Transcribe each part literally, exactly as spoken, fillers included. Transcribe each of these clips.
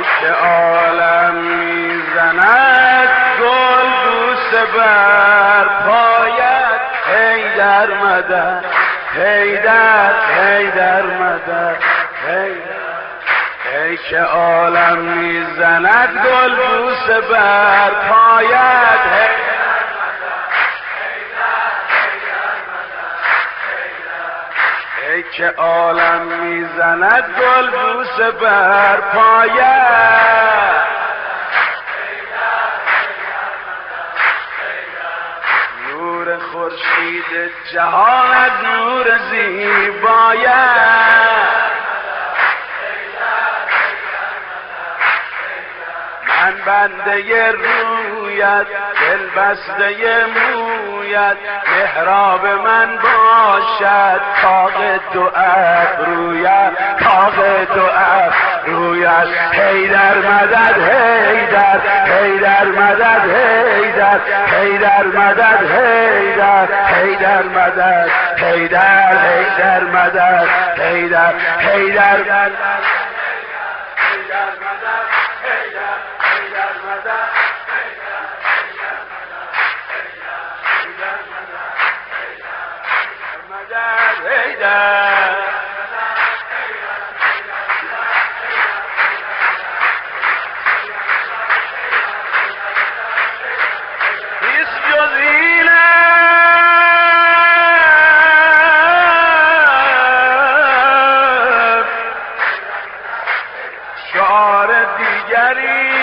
که عالم میزند گل بوسه بر پایت حیدر مدد حیدر حیدر مدد حیدر ای که عالم میزند گل بوسه بر پایت حیدر مدد حیدر حیدر مدد ای که عالم میزند گل بوسه بر پایت نور خورشید جهان از نور زیبایت من بنده رویت دل بسته مویت محراب من باشد طاق دو ابرویت طاق دو ابرویت حیدر مدد حیدر حیدر مدد حیدر حیدر مدد حیدر حیدر مدد حیدر حیدر مدد حیدر حیدر مدد شعار دیگری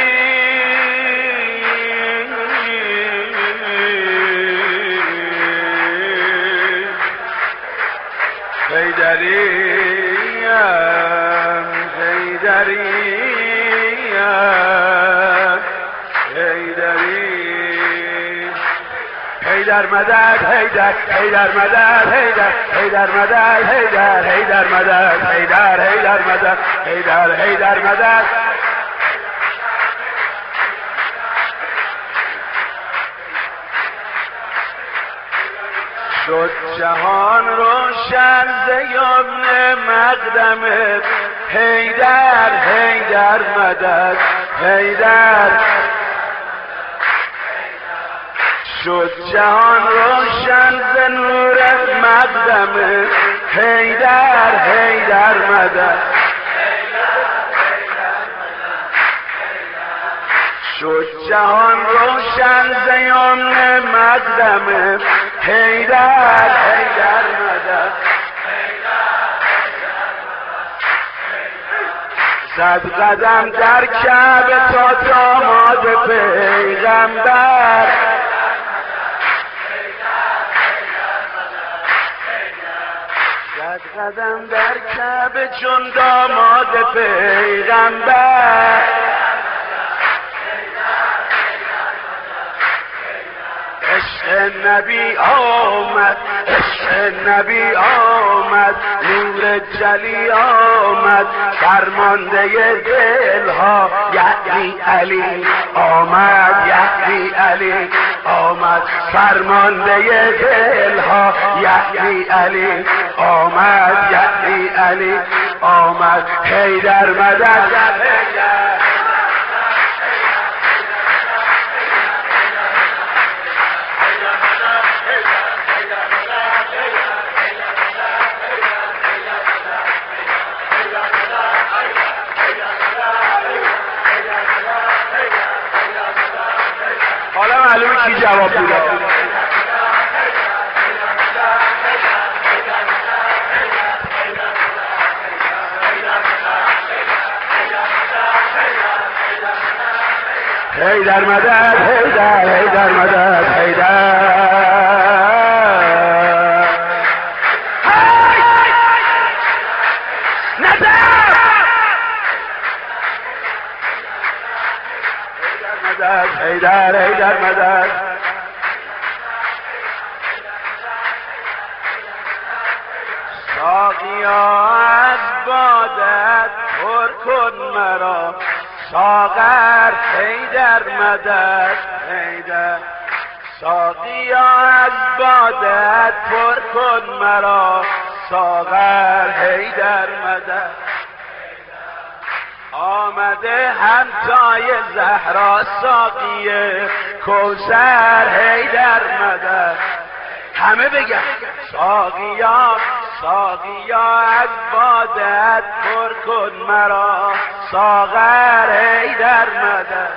حیدریم حیدریم حیدریم حیدر مدد حیدر حیدر مدد حیدر حیدر مدد حیدر حیدر مدد حیدر حیدر مدد حیدر حیدر مدد شد جهان روشن ز یمن مقدمت حیدر حیدر مدد حیدر شد جهان روشن ز نور مقدمت حیدر حیدر مدد شد جهان روشن ز یمن مقدمت حیدر حیدر مدد زد قدم در کعبه تا داماد پیغمبر زد قدم در کعبه چون داماد پیغمبر عشق نبی آمد عشق نبی آمد نور جلی آمد فرمانده دل ها یعنی علی آمد یعنی علی آمد فرمانده دل ها یعنی علی آمد یعنی علی آمد حیدر مدد حالا معلومه کی جواب میده حیدر مدد حیدر حیدر مدد حیدر حیدر حیدر مدد ساقیا از بادت پر کن مرا ساغر حیدر مدد حیدر ساقیا از بادت پر کن مرا ساغر حیدر مدد آمده همتای زهرا ساقی کوثر حیدر مدد. همه بگن ساقیا ساقیا از بادت پر کن مرا ساغر حیدر مدد.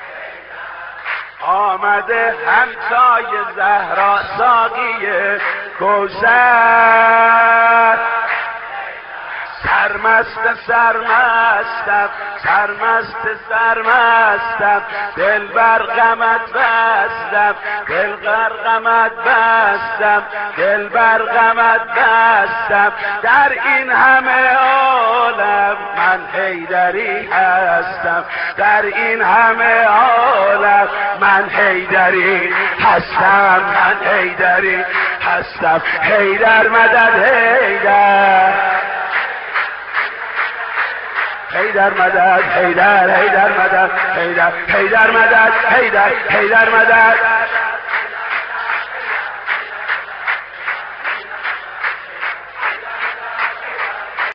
آمده همتای زهرا ساقی کوثر سرمست سرمستم سرمست سرمستم دل بر غمت بستم دل بر غمت بستم دل بر غمت بستم در این همه عالم من حیدری هستم در این همه عالم من حیدری هستم من حیدری هستم حیدر مدد حیدر حیدر مدد حیدر حیدر مدد حیدر حیدر مدد حیدر حیدر مدد